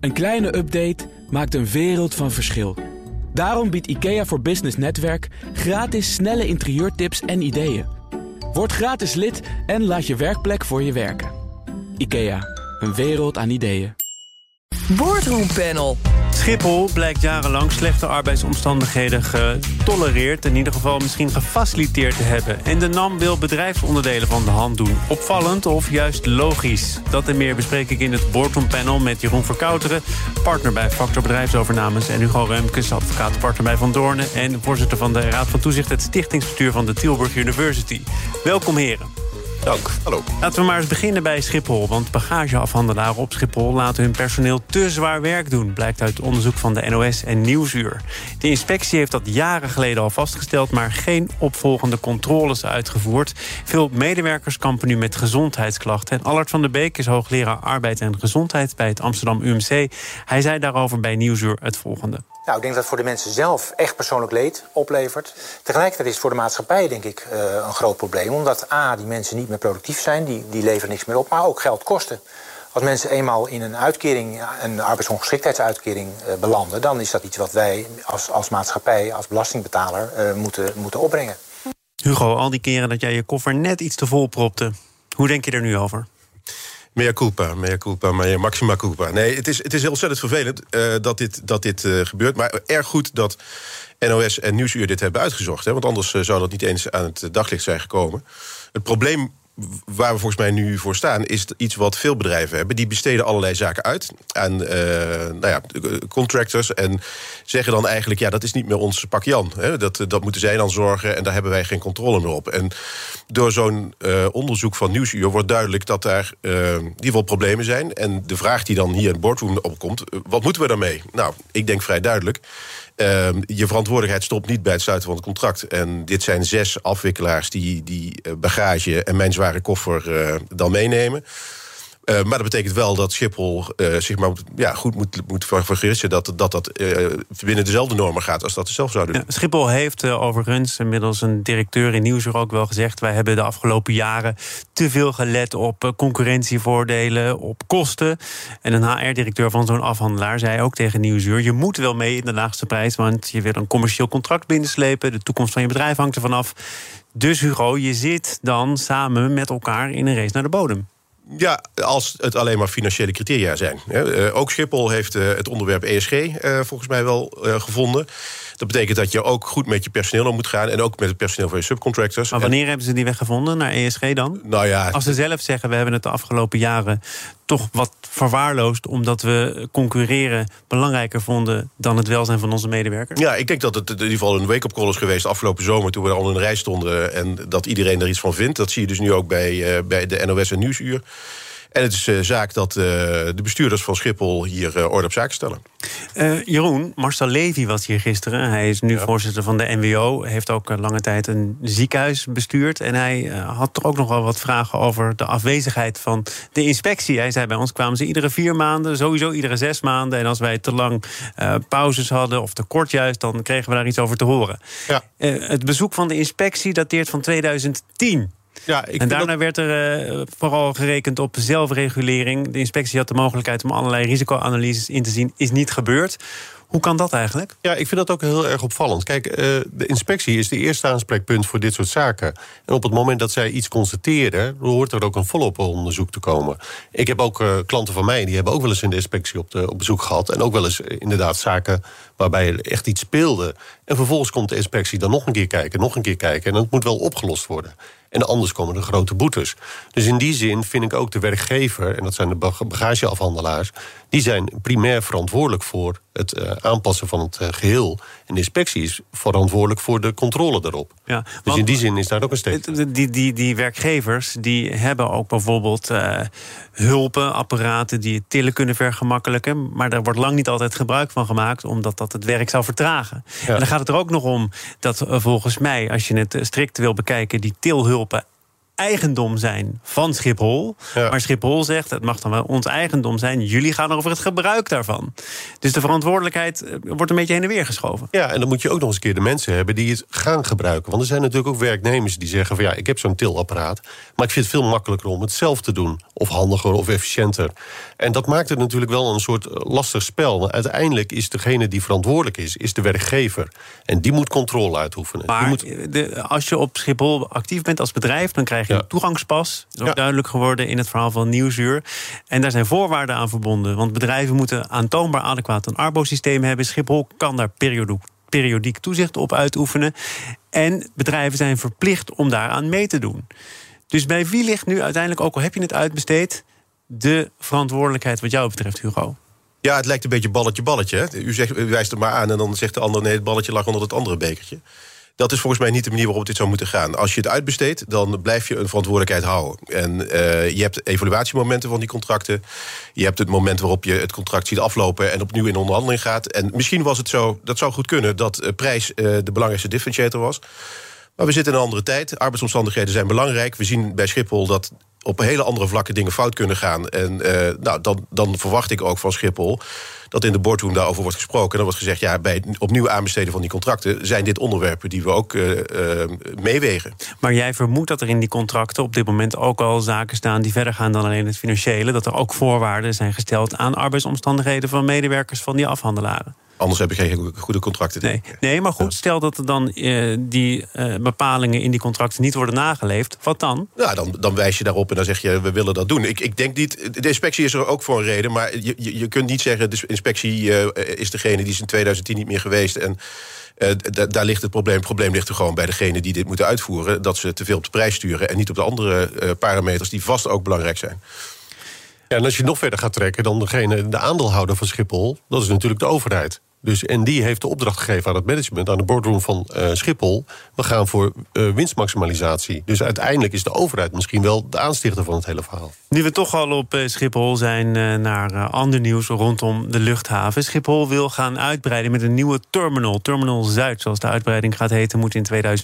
Een kleine update maakt een wereld van verschil. Daarom biedt IKEA voor Business Netwerk gratis snelle interieurtips en ideeën. Word gratis lid en laat je werkplek voor je werken. IKEA, een wereld aan ideeën. Boardroom Panel. Schiphol blijkt jarenlang slechte arbeidsomstandigheden getolereerd, in ieder geval misschien gefaciliteerd te hebben. En de NAM wil bedrijfsonderdelen van de hand doen. Opvallend of juist logisch? Dat en meer bespreek ik in het Boardroom Panel met Jeroen Verkouteren, partner bij Factor Bedrijfsovernames, en Hugo Remkes, advocaat-partner bij Van Doornen en voorzitter van de Raad van Toezicht, het stichtingsbestuur van de Tilburg University. Welkom heren. Dank. Hallo. Laten we maar eens beginnen bij Schiphol. Want bagageafhandelaren op Schiphol laten hun personeel te zwaar werk doen, blijkt uit onderzoek van de NOS en Nieuwsuur. De inspectie heeft dat jaren geleden al vastgesteld, maar geen opvolgende controles uitgevoerd. Veel medewerkers kampen nu met gezondheidsklachten. En Allard van der Beek is hoogleraar arbeid en gezondheid bij het Amsterdam UMC. Hij zei daarover bij Nieuwsuur het volgende. Nou, ik denk dat het voor de mensen zelf echt persoonlijk leed oplevert. Tegelijkertijd is het voor de maatschappij, denk ik, een groot probleem. Omdat die mensen niet meer productief zijn, die leveren niks meer op, maar ook geld kosten. Als mensen eenmaal in een uitkering, een arbeidsongeschiktheidsuitkering belanden, dan is dat iets wat wij als maatschappij, als belastingbetaler moeten opbrengen. Hugo, al die keren dat jij je koffer net iets te vol propte, hoe denk je er nu over? Mea culpa, maar maxima culpa. Nee, het is heel ontzettend vervelend dat dit gebeurt. Maar erg goed dat NOS en Nieuwsuur dit hebben uitgezocht. Hè, want anders zou dat niet eens aan het daglicht zijn gekomen. Het probleem waar we volgens mij nu voor staan is iets wat veel bedrijven hebben. Die besteden allerlei zaken uit aan contractors en zeggen dan eigenlijk, ja, dat is niet meer ons pak Jan. Hè. Dat moeten zij dan zorgen en daar hebben wij geen controle meer op. En door zo'n onderzoek van Nieuwsuur wordt duidelijk dat daar in ieder geval problemen zijn. En de vraag die dan hier in het boardroom opkomt, wat moeten we daarmee? Nou, ik denk vrij duidelijk. Je verantwoordelijkheid stopt niet bij het sluiten van het contract. En dit zijn 6 afwikkelaars die bagage en mijn zware koffer dan meenemen. Maar dat betekent wel dat Schiphol zich maar goed moet vergissen dat binnen dezelfde normen gaat als dat ze zelf zouden doen. Ja, Schiphol heeft overigens inmiddels een directeur in Nieuwsuur ook wel gezegd, wij hebben de afgelopen jaren te veel gelet op concurrentievoordelen, op kosten. En een HR-directeur van zo'n afhandelaar zei ook tegen Nieuwsuur, je moet wel mee in de laagste prijs, want je wil een commercieel contract binnenslepen, de toekomst van je bedrijf hangt ervan af. Dus Hugo, je zit dan samen met elkaar in een race naar de bodem. Ja, als het alleen maar financiële criteria zijn. Ook Schiphol heeft het onderwerp ESG volgens mij wel gevonden. Dat betekent dat je ook goed met je personeel om moet gaan en ook met het personeel van je subcontractors. Maar wanneer hebben ze die weg gevonden, naar ESG dan? Nou ja, als ze zelf zeggen, we hebben het de afgelopen jaren toch wat verwaarloosd, omdat we concurreren belangrijker vonden dan het welzijn van onze medewerkers? Ja, ik denk dat het in ieder geval een wake-up call is geweest afgelopen zomer, toen we al in een rij stonden en dat iedereen er iets van vindt. Dat zie je dus nu ook bij de NOS en Nieuwsuur. En het is zaak dat de bestuurders van Schiphol hier orde op zaken stellen. Jeroen, Marcel Levy was hier gisteren. Hij is nu voorzitter van de NWO. Heeft ook lange tijd een ziekenhuis bestuurd. En hij had toch ook nog wel wat vragen over de afwezigheid van de inspectie. Hij zei, bij ons kwamen ze iedere 4 maanden, sowieso iedere 6 maanden. En als wij te lang pauzes hadden, of te kort juist, dan kregen we daar iets over te horen. Ja. Het bezoek van de inspectie dateert van 2010. Ja, en daarna werd er vooral gerekend op zelfregulering. De inspectie had de mogelijkheid om allerlei risicoanalyses in te zien. Is niet gebeurd. Hoe kan dat eigenlijk? Ja, ik vind dat ook heel erg opvallend. Kijk, de inspectie is de eerste aanspreekpunt voor dit soort zaken. En op het moment dat zij iets constateren, hoort er ook een follow-up onderzoek te komen. Ik heb ook klanten van mij, die hebben ook wel eens in de inspectie op bezoek gehad. En ook wel eens inderdaad zaken waarbij er echt iets speelde. En vervolgens komt de inspectie dan nog een keer kijken. En dat moet wel opgelost worden. En anders komen er grote boetes. Dus in die zin vind ik ook de werkgever, en dat zijn de bagageafhandelaars, die zijn primair verantwoordelijk voor het aanpassen van het geheel. En de inspectie is verantwoordelijk voor de controle daarop. Ja, dus in die zin is daar ook een steek. Die werkgevers die hebben ook bijvoorbeeld hulpen, apparaten die het tillen kunnen vergemakkelijken. Maar daar wordt lang niet altijd gebruik van gemaakt, omdat dat het werk zou vertragen. Ja. En dan gaat het er ook nog om dat volgens mij, als je het strikt wil bekijken, die tilhulpen eigendom zijn van Schiphol. Ja. Maar Schiphol zegt, het mag dan wel ons eigendom zijn. Jullie gaan over het gebruik daarvan. Dus de verantwoordelijkheid wordt een beetje heen en weer geschoven. Ja, en dan moet je ook nog eens een keer de mensen hebben die het gaan gebruiken. Want er zijn natuurlijk ook werknemers die zeggen van ja, ik heb zo'n tilapparaat, maar ik vind het veel makkelijker om het zelf te doen. Of handiger of efficiënter. En dat maakt het natuurlijk wel een soort lastig spel. Want uiteindelijk is degene die verantwoordelijk is de werkgever. En die moet controle uitoefenen. Maar als je op Schiphol actief bent als bedrijf, dan krijg je een toegangspas. Dat is ook duidelijk geworden in het verhaal van Nieuwsuur. En daar zijn voorwaarden aan verbonden. Want bedrijven moeten aantoonbaar adequaat een arbo-systeem hebben. Schiphol kan daar periodiek toezicht op uitoefenen. En bedrijven zijn verplicht om daaraan mee te doen. Dus bij wie ligt nu uiteindelijk, ook al heb je het uitbesteed, de verantwoordelijkheid wat jou betreft, Hugo? Ja, het lijkt een beetje balletje. Hè? U wijst er maar aan en dan zegt de ander, nee, het balletje lag onder het andere bekertje. Dat is volgens mij niet de manier waarop dit zou moeten gaan. Als je het uitbesteedt, dan blijf je een verantwoordelijkheid houden. En je hebt evaluatiemomenten van die contracten. Je hebt het moment waarop je het contract ziet aflopen en opnieuw in onderhandeling gaat. En misschien was het zo, dat zou goed kunnen, dat prijs de belangrijkste differentiator was. Maar we zitten in een andere tijd. Arbeidsomstandigheden zijn belangrijk. We zien bij Schiphol dat op hele andere vlakken dingen fout kunnen gaan. En dan verwacht ik ook van Schiphol dat in de boardroom daarover wordt gesproken. En dan wordt gezegd, ja, bij het opnieuw aanbesteden van die contracten zijn dit onderwerpen die we ook meewegen. Maar jij vermoedt dat er in die contracten op dit moment ook al zaken staan die verder gaan dan alleen het financiële. Dat er ook voorwaarden zijn gesteld aan arbeidsomstandigheden van medewerkers van die afhandelaren. Anders heb ik geen goede contracten. Nee, maar goed, stel dat er dan die bepalingen in die contracten niet worden nageleefd. Wat dan? Nou, dan wijs je daarop en dan zeg je, we willen dat doen. Ik denk niet, de inspectie is er ook voor een reden. Maar je kunt niet zeggen, de inspectie is degene die is in 2010 niet meer geweest. En daar ligt het probleem. Het probleem ligt er gewoon bij degene die dit moeten uitvoeren. Dat ze te veel op de prijs sturen en niet op de andere parameters die vast ook belangrijk zijn. Ja, en als je nog verder gaat trekken dan de aandeelhouder van Schiphol, dat is natuurlijk de overheid. Dus, en die heeft de opdracht gegeven aan het management, aan de boardroom van Schiphol. We gaan voor winstmaximalisatie. Dus uiteindelijk is de overheid misschien wel de aanstichter van het hele verhaal. Nu we toch al op Schiphol zijn, naar ander nieuws rondom de luchthaven. Schiphol wil gaan uitbreiden met een nieuwe terminal. Terminal Zuid, zoals de uitbreiding gaat heten, moet in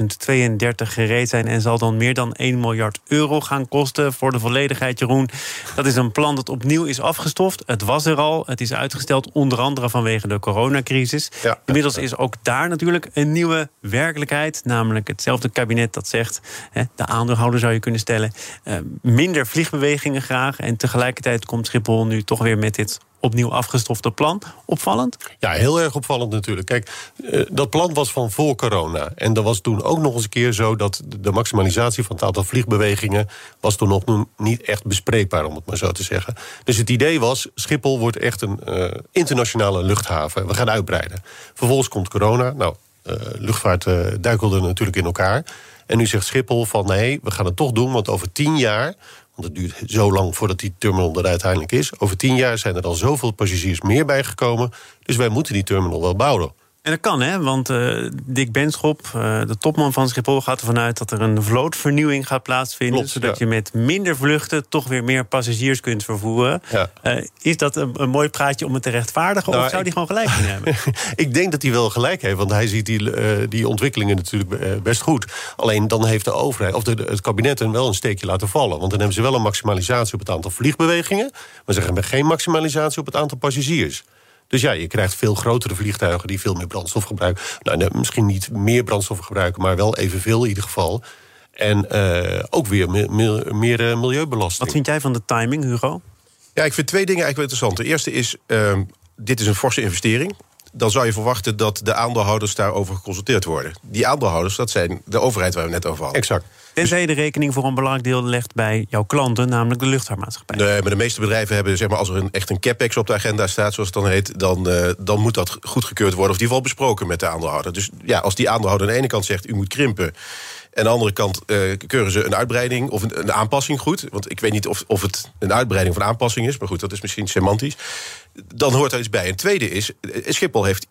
2032 gereed zijn en zal dan meer dan 1 miljard euro gaan kosten. Voor de volledigheid, Jeroen, dat is een plan dat opnieuw is afgestoft. Het was er al, het is uitgesteld onder andere vanwege de coronacrisis. Ja. Inmiddels is ook daar natuurlijk een nieuwe werkelijkheid. Namelijk hetzelfde kabinet dat zegt, de aandeelhouder zou je kunnen stellen, minder vliegbewegingen graag. En tegelijkertijd komt Schiphol nu toch weer met dit opnieuw afgestofte plan. Opvallend? Ja, heel erg opvallend natuurlijk. Kijk, dat plan was van voor corona. En er was toen ook nog eens een keer zo dat de maximalisatie van het aantal vliegbewegingen was toen nog niet echt bespreekbaar, om het maar zo te zeggen. Dus het idee was, Schiphol wordt echt een internationale luchthaven. We gaan uitbreiden. Vervolgens komt corona. Nou, luchtvaart duikelde natuurlijk in elkaar. En nu zegt Schiphol van nee, we gaan het toch doen, want over 10 jaar... want het duurt zo lang voordat die terminal er uiteindelijk is. Over 10 jaar zijn er al zoveel passagiers meer bijgekomen. Dus wij moeten die terminal wel bouwen. En dat kan, hè? Want Dick Benschop, de topman van Schiphol, gaat ervan uit dat er een vlootvernieuwing gaat plaatsvinden. Klopt, zodat je met minder vluchten toch weer meer passagiers kunt vervoeren. Ja. Is dat een mooi praatje om het te rechtvaardigen? Of zou die gewoon gelijk kunnen hebben? Ik denk dat hij wel gelijk heeft, want hij ziet die ontwikkelingen natuurlijk best goed. Alleen dan heeft de overheid, of het kabinet hem wel een steekje laten vallen. Want dan hebben ze wel een maximalisatie op het aantal vliegbewegingen, maar ze hebben geen maximalisatie op het aantal passagiers. Dus ja, je krijgt veel grotere vliegtuigen die veel meer brandstof gebruiken. Nou, misschien niet meer brandstof gebruiken, maar wel evenveel in ieder geval. En ook weer meer milieubelasting. Wat vind jij van de timing, Hugo? Ja, ik vind 2 dingen eigenlijk wel interessant. De eerste is, dit is een forse investering. Dan zou je verwachten dat de aandeelhouders daarover geconsulteerd worden. Die aandeelhouders, dat zijn de overheid waar we net over hadden. Exact. Tenzij je de rekening voor een belangrijk deel legt bij jouw klanten, namelijk de luchtvaartmaatschappij. Nee, maar de meeste bedrijven hebben, zeg maar, als er echt een capex op de agenda staat, zoals het dan heet, dan moet dat goedgekeurd worden, of in ieder geval besproken met de aandeelhouder. Dus ja, als die aandeelhouder aan de ene kant zegt, u moet krimpen, en aan de andere kant keuren ze een uitbreiding of een aanpassing goed. Want ik weet niet of het een uitbreiding of een aanpassing is, maar goed, dat is misschien semantisch. Dan hoort er iets bij. En het tweede is, Schiphol heeft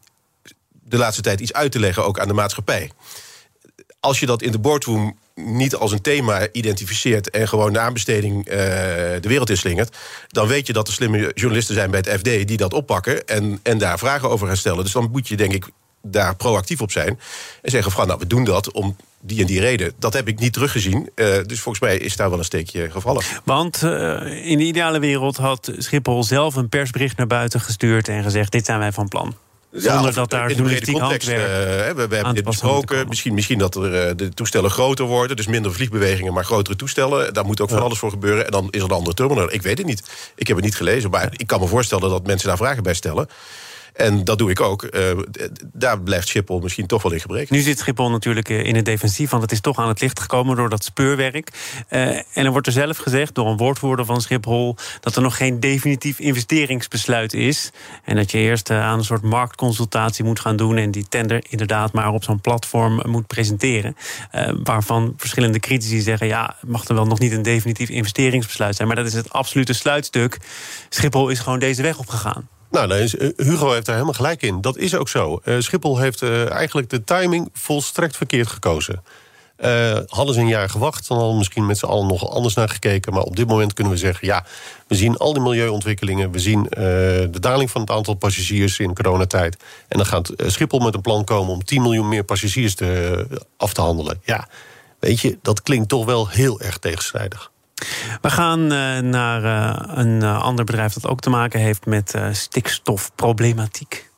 de laatste tijd iets uit te leggen ook aan de maatschappij. Als je dat in de boardroom niet als een thema identificeert en gewoon de aanbesteding de wereld inslingert, dan weet je dat er slimme journalisten zijn bij het FD die dat oppakken en daar vragen over gaan stellen. Dus dan moet je, denk ik, daar proactief op zijn en zeggen van, nou, we doen dat om die en die reden. Dat heb ik niet teruggezien. Dus volgens mij is daar wel een steekje gevallen. Want in de ideale wereld had Schiphol zelf een persbericht naar buiten gestuurd en gezegd: dit zijn wij van plan. Zonder dat daar journalistiek handwerk we hebben dit besproken. Misschien dat er de toestellen groter worden. Dus minder vliegbewegingen, maar grotere toestellen. Daar moet ook van alles voor gebeuren. En dan is er een andere terminal. Ik weet het niet. Ik heb het niet gelezen. Maar ik kan me voorstellen dat mensen daar vragen bij stellen. En dat doe ik ook. Daar blijft Schiphol misschien toch wel in gebrek. Nu zit Schiphol natuurlijk in het defensief, want het is toch aan het licht gekomen door dat speurwerk. En er wordt er zelf gezegd door een woordvoerder van Schiphol dat er nog geen definitief investeringsbesluit is. En dat je eerst aan een soort marktconsultatie moet gaan doen en die tender inderdaad maar op zo'n platform moet presenteren. Waarvan verschillende critici zeggen: ja, mag er wel nog niet een definitief investeringsbesluit zijn. Maar dat is het absolute sluitstuk. Schiphol is gewoon deze weg opgegaan. Nou, Hugo heeft daar helemaal gelijk in. Dat is ook zo. Schiphol heeft eigenlijk de timing volstrekt verkeerd gekozen. Hadden ze een jaar gewacht, dan hadden we misschien met z'n allen nog anders naar gekeken. Maar op dit moment kunnen we zeggen: ja, we zien al die milieuontwikkelingen. We zien de daling van het aantal passagiers in coronatijd. En dan gaat Schiphol met een plan komen om 10 miljoen meer passagiers af te handelen. Ja, weet je, dat klinkt toch wel heel erg tegenstrijdig. We gaan naar een ander bedrijf dat ook te maken heeft met stikstofproblematiek.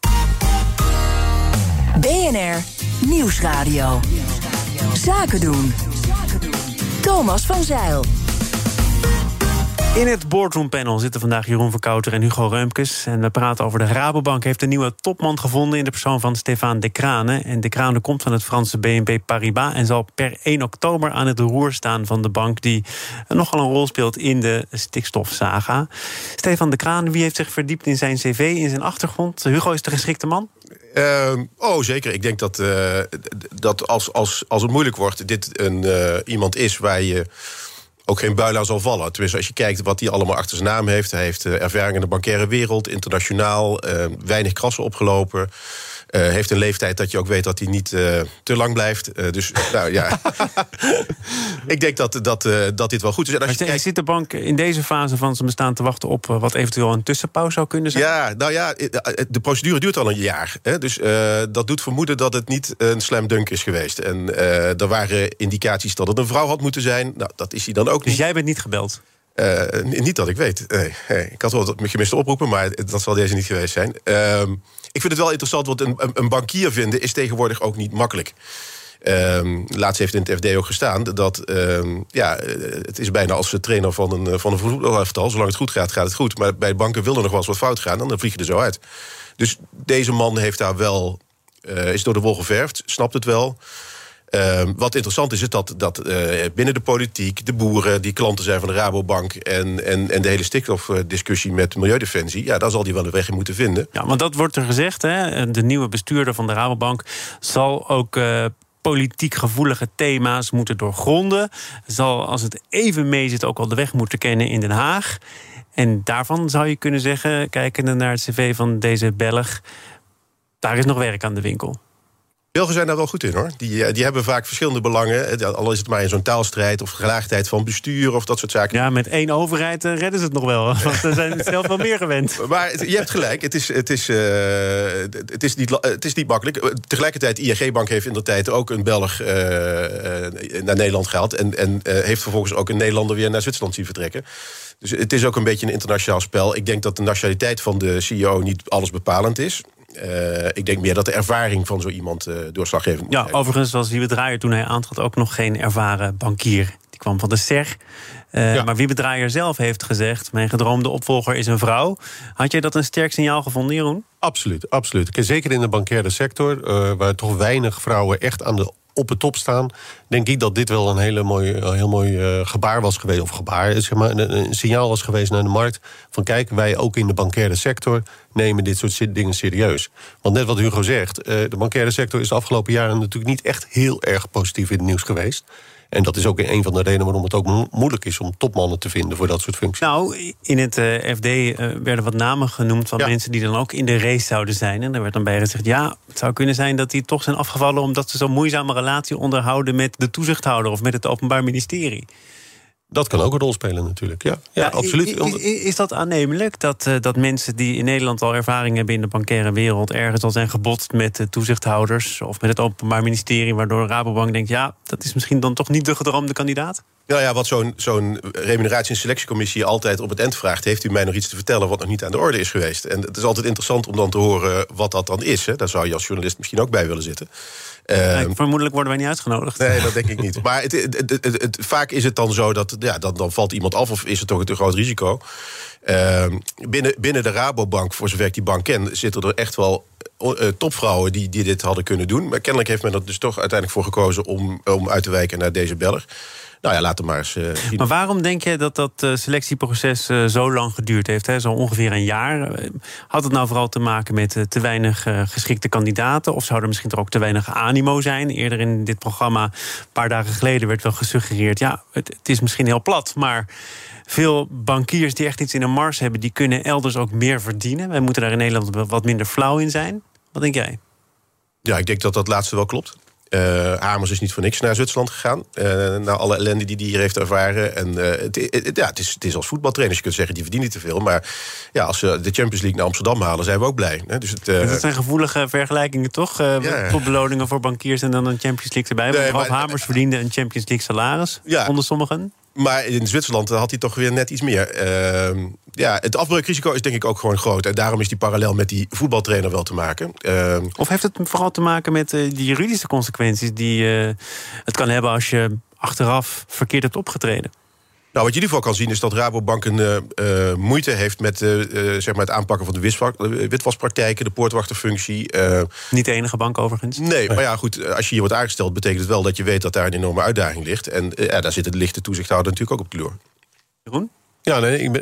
BNR Nieuwsradio. Zaken doen. Thomas van Zijl. In het boardroompanel zitten vandaag Jeroen Verkouter en Hugo Reumkes. En we praten over de Rabobank heeft een nieuwe topman gevonden in de persoon van Stéphane De Crane. En De Crane komt van het Franse BNP Paribas en zal per 1 oktober aan het roer staan van de bank die nogal een rol speelt in de stikstofsaga. Stéphane De Crane, wie heeft zich verdiept in zijn cv, in zijn achtergrond? Hugo is de geschikte man? Zeker. Ik denk dat als het moeilijk wordt, dit iemand is waar je ook geen buil aan zal vallen. Tenminste, als je kijkt wat hij allemaal achter zijn naam heeft. Hij heeft ervaring in de bankaire wereld, internationaal, weinig krassen opgelopen. Heeft een leeftijd dat je ook weet dat hij niet te lang blijft. Dus, nou ja. Ik denk dat dit wel goed is. En als je kijkt, zit de bank in deze fase van zijn bestaan te wachten op wat eventueel een tussenpauze zou kunnen zijn? Ja, nou ja, de procedure duurt al een jaar. Hè, dus dat doet vermoeden dat het niet een slam dunk is geweest. En er waren indicaties dat het een vrouw had moeten zijn. Nou, dat is hij dan ook niet. Dus jij bent niet gebeld? Niet dat ik weet. Nee. Ik had wel wat gemiste oproepen, maar dat zal deze niet geweest zijn. Ik vind het wel interessant, want een bankier vinden is tegenwoordig ook niet makkelijk. Laatst heeft in het FD ook gestaan dat het is bijna als de trainer van een voetbalelftal. Zolang het goed gaat, gaat het goed. Maar bij banken wil er nog wel eens wat fout gaan en dan vlieg je er zo uit. Dus deze man heeft daar wel, is door de wol geverfd, snapt het wel. Wat interessant is dat binnen de politiek, de boeren die klanten zijn van de Rabobank en de hele stikstofdiscussie met Milieudefensie, ja, daar zal hij wel een weg in moeten vinden. Ja, want dat wordt er gezegd, hè? De nieuwe bestuurder van de Rabobank zal ook politiek gevoelige thema's moeten doorgronden. Zal, als het even mee zit, ook al de weg moeten kennen in Den Haag. En daarvan zou je kunnen zeggen, kijkende naar het cv van deze Belg, daar is nog werk aan de winkel. Belgen zijn daar wel goed in, hoor. Die hebben vaak verschillende belangen. Al is het maar in zo'n taalstrijd of gelaagdheid van bestuur of dat soort zaken. Ja, met 1 overheid redden ze het nog wel. Want ze zijn het zelf wel meer gewend. Maar je hebt gelijk. Het is niet makkelijk. Tegelijkertijd, ING-bank heeft in de tijd ook een Belg naar Nederland gehaald. En heeft vervolgens ook een Nederlander weer naar Zwitserland zien vertrekken. Dus het is ook een beetje een internationaal spel. Ik denk dat de nationaliteit van de CEO niet alles bepalend is. Ik denk meer dat de ervaring van zo iemand doorslaggevend moet zijn. Overigens was Wiebe Draaier toen hij aantrad ook nog geen ervaren bankier. Die kwam van de SER. Maar Wiebe Draaier zelf heeft gezegd, mijn gedroomde opvolger is een vrouw. Had jij dat een sterk signaal gevonden, Jeroen? Absoluut. Zeker in de bankaire sector, waar toch weinig vrouwen echt op de top staan, denk ik dat dit wel een heel mooi gebaar was geweest. Of gebaar, zeg maar, een signaal was geweest naar de markt. Van kijk, wij ook in de bankaire sector nemen dit soort dingen serieus. Want net wat Hugo zegt, de bankaire sector is de afgelopen jaren natuurlijk niet echt heel erg positief in het nieuws geweest. En dat is ook een van de redenen waarom het ook moeilijk is om topmannen te vinden voor dat soort functies. Nou, in het FD werden wat namen genoemd van mensen die dan ook in de race zouden zijn. En daar werd dan bij gezegd, ja, het zou kunnen zijn dat die toch zijn afgevallen omdat ze zo'n moeizame relatie onderhouden met de toezichthouder of met het Openbaar Ministerie. Dat kan ook een rol spelen natuurlijk, ja absoluut. Is dat aannemelijk dat mensen die in Nederland al ervaring hebben in de bankaire wereld ergens al zijn gebotst met toezichthouders of met het Openbaar Ministerie, waardoor Rabobank denkt, ja, dat is misschien dan toch niet de gedroomde kandidaat? Nou ja, wat zo'n remuneratie- en selectiecommissie altijd op het eind vraagt, heeft u mij nog iets te vertellen wat nog niet aan de orde is geweest? En het is altijd interessant om dan te horen wat dat dan is. Hè. Daar zou je als journalist misschien ook bij willen zitten. Vermoedelijk worden wij niet uitgenodigd. Nee, dat denk ik niet. Maar vaak is het dan zo dat dan valt iemand af of is het toch een te groot risico. Binnen de Rabobank, voor zover ik die bank ken, zitten er echt wel topvrouwen die dit hadden kunnen doen. Maar kennelijk heeft men er dus toch uiteindelijk voor gekozen om uit te wijken naar deze Belg. Nou ja, laat hem maar eens zien. Maar waarom denk je dat selectieproces zo lang geduurd heeft? Hè? Zo ongeveer een jaar. Had het nou vooral te maken met te weinig geschikte kandidaten? Of zou er misschien toch ook te weinig animo zijn? Eerder in dit programma, een paar dagen geleden, werd wel gesuggereerd, ja, het is misschien heel plat, maar veel bankiers die echt iets in de mars hebben, die kunnen elders ook meer verdienen. Wij moeten daar in Nederland wat minder flauw in zijn. Wat denk jij? Ja, ik denk dat dat laatste wel klopt. Hamers is niet voor niks naar Zwitserland gegaan. Na alle ellende die hij hier heeft ervaren. En het is als voetbaltrainers. Je kunt zeggen, die verdienen te veel. Maar ja, als ze de Champions League naar Amsterdam halen, zijn we ook blij. Dus dat zijn gevoelige vergelijkingen, toch? Beloningen voor bankiers en dan een Champions League erbij. Nee, want Hamers verdiende een Champions League salaris, onder sommigen. Maar in Zwitserland had hij toch weer net iets meer. Het afbreukrisico is denk ik ook gewoon groot. En daarom is die parallel met die voetbaltrainer wel te maken. Of heeft het vooral te maken met die juridische consequenties die het kan hebben als je achteraf verkeerd hebt opgetreden? Nou, wat je in ieder geval kan zien is dat Rabobank een moeite heeft met het aanpakken van de witwaspraktijken, de poortwachterfunctie. Niet de enige bank overigens. Nee, maar ja, goed, als je hier wordt aangesteld, betekent het wel dat je weet dat daar een enorme uitdaging ligt. En daar zit de lichte toezichthouder natuurlijk ook op de loer. Jeroen? Ja,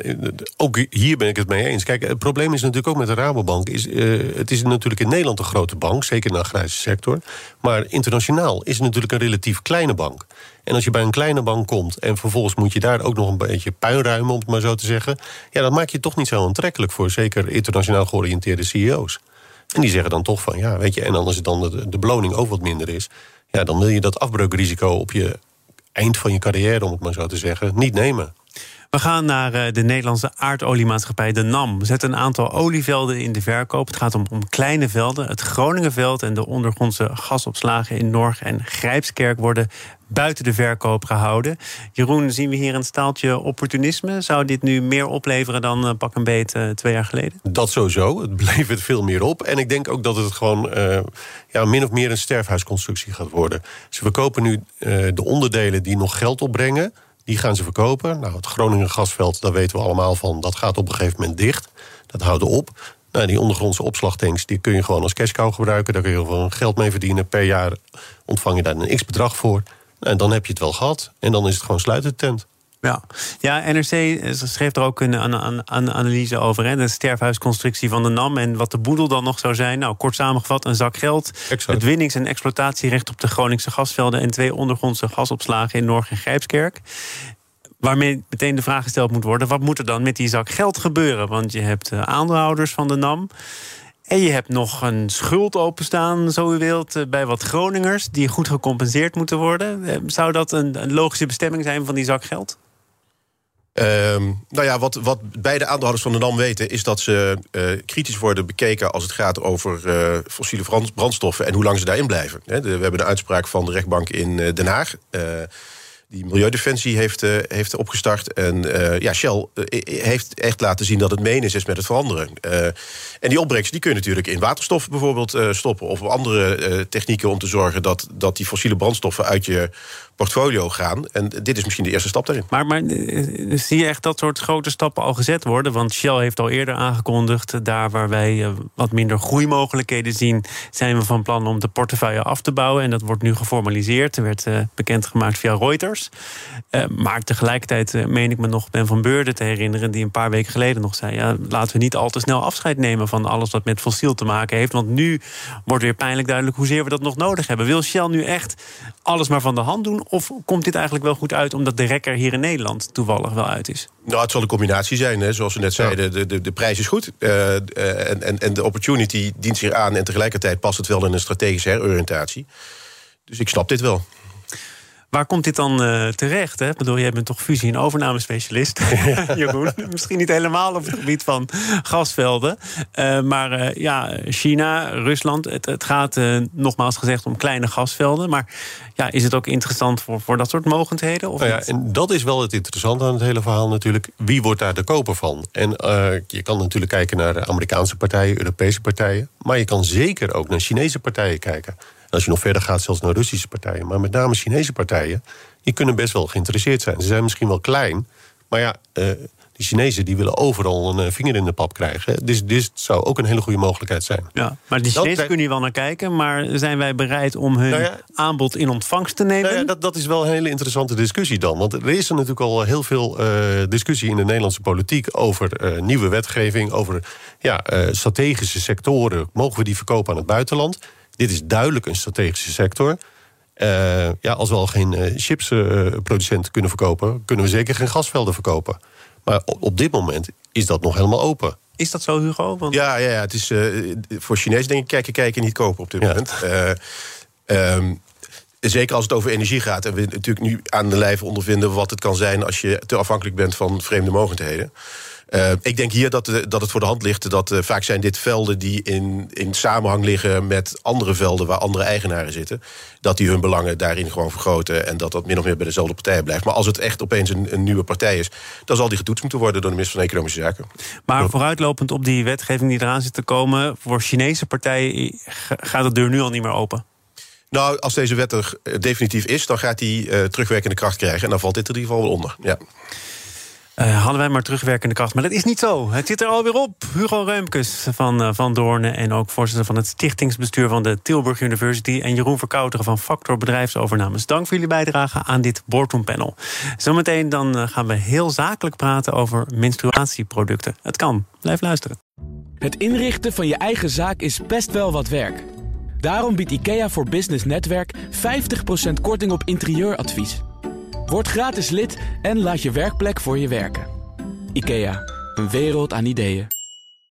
ook hier ben ik het mee eens. Kijk, het probleem is natuurlijk ook met de Rabobank. Het is natuurlijk in Nederland een grote bank, zeker in de agrarische sector. Maar internationaal is het natuurlijk een relatief kleine bank. En als je bij een kleine bank komt en vervolgens moet je daar ook nog een beetje puin ruimen, om het maar zo te zeggen, ja, dat maakt je toch niet zo aantrekkelijk voor zeker internationaal georiënteerde CEO's. En die zeggen dan toch van, ja, weet je, en als het dan de beloning ook wat minder is, ja, dan wil je dat afbreukrisico op je eind van je carrière, om het maar zo te zeggen, niet nemen. We gaan naar de Nederlandse aardoliemaatschappij, de NAM. Zet een aantal olievelden in de verkoop. Het gaat om kleine velden. Het Groningenveld en de ondergrondse gasopslagen in Norg en Grijpskerk worden buiten de verkoop gehouden. Jeroen, zien we hier een staaltje opportunisme? Zou dit nu meer opleveren dan pak een beet 2 jaar geleden? Dat sowieso. Het levert veel meer op. En ik denk ook dat het gewoon min of meer een sterfhuisconstructie gaat worden. Ze verkopen nu de onderdelen die nog geld opbrengen. Die gaan ze verkopen. Nou, het Groningen gasveld, daar weten we allemaal van, dat gaat op een gegeven moment dicht. Dat houdt op. Nou, die ondergrondse opslagtanks, die kun je gewoon als cash cow gebruiken. Daar kun je gewoon geld mee verdienen. Per jaar ontvang je daar een x-bedrag voor. En dan heb je het wel gehad. En dan is het gewoon sluiten de tent. Ja, NRC schreef er ook een analyse over. Hè, de sterfhuisconstructie van de NAM en wat de boedel dan nog zou zijn. Nou, kort samengevat, een zak geld. Exact. Het winnings- en exploitatierecht op de Groningse gasvelden en 2 ondergrondse gasopslagen in Norg en Grijpskerk. Waarmee meteen de vraag gesteld moet worden, wat moet er dan met die zak geld gebeuren? Want je hebt aandeelhouders van de NAM. En je hebt nog een schuld openstaan, zo u wilt, bij wat Groningers die goed gecompenseerd moeten worden. Zou dat een logische bestemming zijn van die zak geld? Wat beide aandeelhouders van de NAM weten, is dat ze kritisch worden bekeken als het gaat over fossiele brandstoffen en hoe lang ze daarin blijven. We hebben een uitspraak van de rechtbank in Den Haag. Die Milieudefensie heeft opgestart. En Shell heeft echt laten zien dat het menens is met het veranderen. En die opbrengst die kun je natuurlijk in waterstof bijvoorbeeld stoppen. Of andere technieken om te zorgen dat die fossiele brandstoffen uit je portfolio gaan. En dit is misschien de eerste stap daarin. Maar zie je echt dat soort grote stappen al gezet worden? Want Shell heeft al eerder aangekondigd, daar waar wij wat minder groeimogelijkheden zien, zijn we van plan om de portefeuille af te bouwen. En dat wordt nu geformaliseerd. Er werd bekendgemaakt via Reuters. Maar tegelijkertijd meen ik me nog Ben van Beurden te herinneren, die een paar weken geleden nog zei, ja, laten we niet al te snel afscheid nemen van alles wat met fossiel te maken heeft. Want nu wordt weer pijnlijk duidelijk hoezeer we dat nog nodig hebben. Wil Shell nu echt alles maar van de hand doen? Of komt dit eigenlijk wel goed uit omdat de rekker hier in Nederland toevallig wel uit is? Nou, het zal een combinatie zijn, hè. Zoals we net zeiden. De prijs is goed. En de opportunity dient zich aan. En tegelijkertijd past het wel in een strategische heroriëntatie. Dus ik snap dit wel. Waar komt dit dan terecht? Hè? Ik bedoel, jij bent toch fusie- en overnamespecialist, Jeroen? Misschien niet helemaal op het gebied van gasvelden. Maar China, Rusland, het gaat nogmaals gezegd om kleine gasvelden. Maar ja, is het ook interessant voor dat soort mogendheden? Of en dat is wel het interessante aan het hele verhaal natuurlijk. Wie wordt daar de koper van? En je kan natuurlijk kijken naar de Amerikaanse partijen, Europese partijen. Maar je kan zeker ook naar Chinese partijen kijken. En als je nog verder gaat, zelfs naar Russische partijen. Maar met name Chinese partijen, die kunnen best wel geïnteresseerd zijn. Ze zijn misschien wel klein, maar ja, die Chinezen die willen overal een vinger in de pap krijgen. Dus dit zou ook een hele goede mogelijkheid zijn. Ja, maar die Chinezen kunnen hier wel naar kijken, maar zijn wij bereid om hun aanbod in ontvangst te nemen? Dat is wel een hele interessante discussie dan. Want er is er natuurlijk al heel veel discussie in de Nederlandse politiek over nieuwe wetgeving, over strategische sectoren. Mogen we die verkopen aan het buitenland? Dit is duidelijk een strategische sector. Als we al geen chipsproducenten kunnen verkopen, kunnen we zeker geen gasvelden verkopen. Maar op dit moment is dat nog helemaal open. Is dat zo, Hugo? Want... Ja, het is voor Chinezen denk ik kijken, niet kopen op dit moment. Zeker als het over energie gaat. En we natuurlijk nu aan de lijve ondervinden wat het kan zijn als je te afhankelijk bent van vreemde mogendheden. Ik denk hier dat het voor de hand ligt dat vaak zijn dit velden die in samenhang liggen met andere velden waar andere eigenaren zitten. Dat die hun belangen daarin gewoon vergroten en dat min of meer bij dezelfde partijen blijft. Maar als het echt opeens een nieuwe partij is, dan zal die getoetst moeten worden door de minister van Economische Zaken. Maar vooruitlopend op die wetgeving die eraan zit te komen, voor Chinese partijen gaat de deur nu al niet meer open? Nou, als deze wet er definitief is, dan gaat die terugwerkende kracht krijgen. En dan valt dit er in ieder geval wel onder. Ja. Hadden wij maar terugwerkende kracht. Maar dat is niet zo. Het zit er alweer op. Hugo Reumkes van Doornen en ook voorzitter van het stichtingsbestuur van de Tilburg University en Jeroen Verkouteren van Factor Bedrijfsovernames. Dank voor jullie bijdrage aan dit Boardroom Panel. Zometeen dan gaan we heel zakelijk praten over menstruatieproducten. Het kan. Blijf luisteren. Het inrichten van je eigen zaak is best wel wat werk. Daarom biedt IKEA voor Business Netwerk 50% korting op interieuradvies. Word gratis lid en laat je werkplek voor je werken. IKEA, een wereld aan ideeën.